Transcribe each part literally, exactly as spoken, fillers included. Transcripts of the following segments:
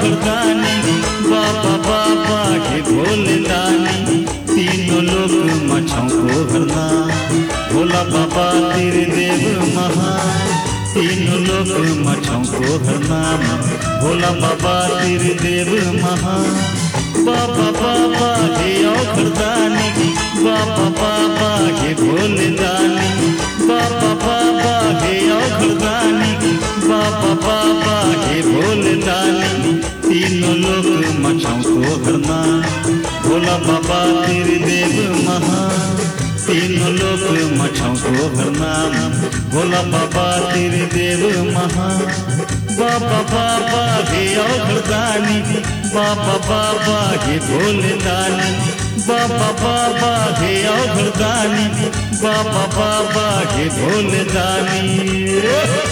औखड़दानी बाबा बाबा हे भोले दानी तीनों लोग मछों को हरना भोला बाबा तेरे देव महा तीनों लोग मछों को हरना भोला बाबा तेरे देव महा बाबा बाबा हे औखड़दानी बाबा बाबा हे भोले दानी बाबा बाबा हे औखड़दानी बाबा बाबा हे भोले दानी तीनों लोग मछों को हरना भोला बाबा तेरे देव महा तीनों लोग मछों को हरना भोला बाबा तेरे देव महा बाबा बाबा हे औखड़दानी बाबा बाबा हे भोले दानी बाबा बाबा हे औखड़दानी बाबा बाबा हे भोले दानी।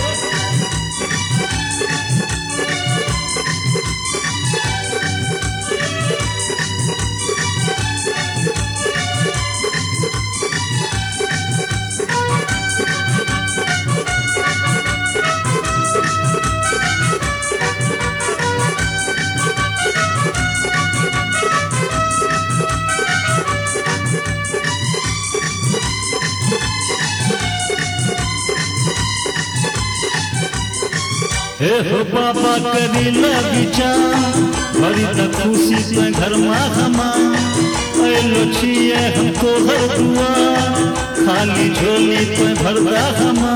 हे हो बाबा करीला विचार भरी त खुशी से घर मा हमा ऐलो छिए हमको हर दुआ खाली झोली पे भरदा हमा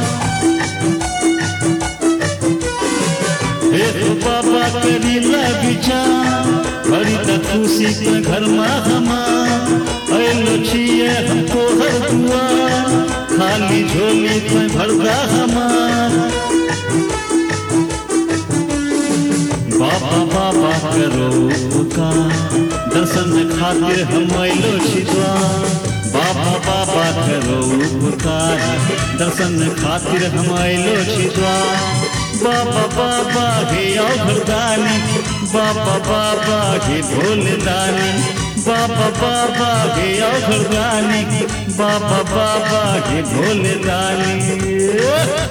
हे हो बाबा करीला विचार भरी त खुशी से घर मा हमा ऐलो छिए हमको हर दुआ खाली झोली पे भरदा हमा बाबा बाबा करो पुकार दर्शन खातिर हम आइलो छिद्वा बाबा बाबा करो पुकार दर्शन खातिर हम आइलो छिद्वा बाबा बाबा हे औखड़दानी बाबा बाबा हे भोले दानी बाबा बाबा हे औखड़दानी बाबा बाबा हे भोले दानी।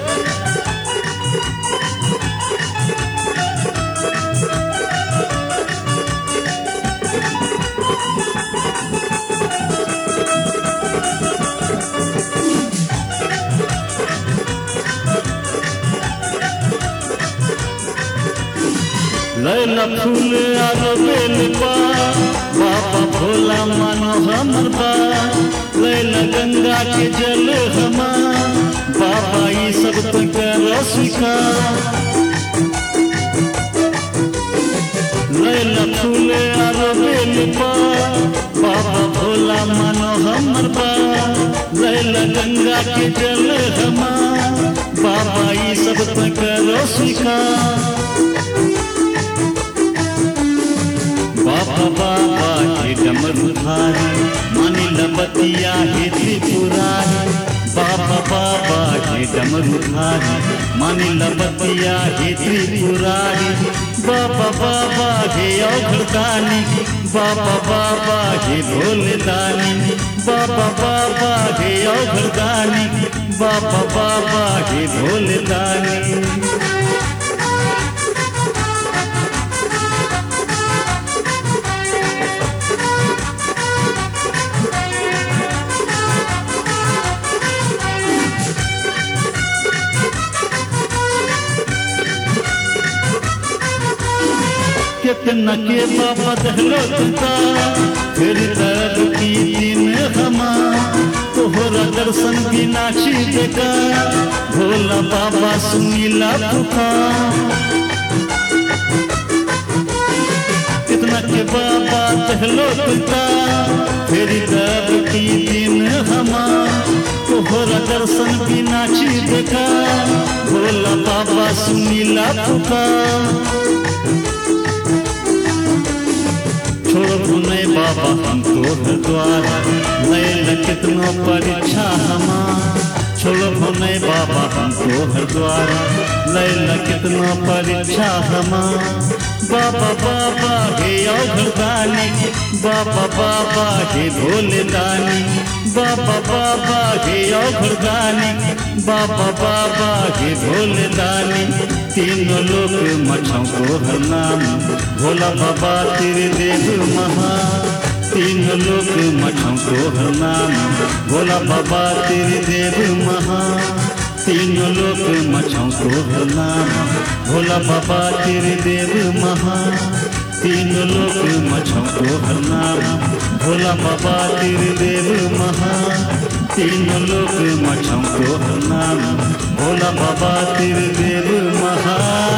लैला फूल आरो बेल पा बाबा भोला मानो हमर बा लैला गंगा के जल हमा बाबा ई सब तो करो स्वीकार लैला फूल आरो बेल पा बाबा भोला मानो हमर बा लैला गंगा के जल हमा बाबा ई सब तो करो स्वीकार बाबा बाबा हे डमरुधारी मानी लबतिया हे त्रिपुरारी बाबा बाबा हे डमरुधारी मानी लबतिया हे त्रिपुरारी बाबा बाबा हे औखड़दानी बाबा बाबा हे भोले दानी बाबा बाबा हे औखड़दानी बाबा बाबा हे भोले दानी। कितना के बाबा दहलो तुता फिर दर्द की दिन हमा तोहरा दर्शन बिना छिड़का भोला बाबा सुनीला पुकार कितना के बाबा दहलो तुता फिर दर्द की दिन हमा तोहरा दर्शन बिना छिड़का भोला बाबा सुनीला पुकार छोड़ो नहीं बाबा हम तोहर द्वार लैला कितनो परीक्षा हमा छोड़ो नहीं बाबा हम तोहर द्वार लैला कितनो परीक्षा हमा बाबा बाबा हे औघड़दानी, बाबा बाबा हे भोले दानी, बाबा बाबा हे औघड़दानी, बाबा बाबा हे भोले दानी। तीनों लोक मछों को हर नाम, भोला बाबा तेरे देव महा। तीनों लोक मछों को हर नाम, भोला बाबा तेरे देव महा। तीनों लोक मछों को हर नाम, भोला बाबा तेरे देव महा। तीनों लोक मछों को हर नाम, भोला बाबा तेरे देव महा। तीनों लोक मछों को हर नाम, भोला बाबा तेरे देव महा।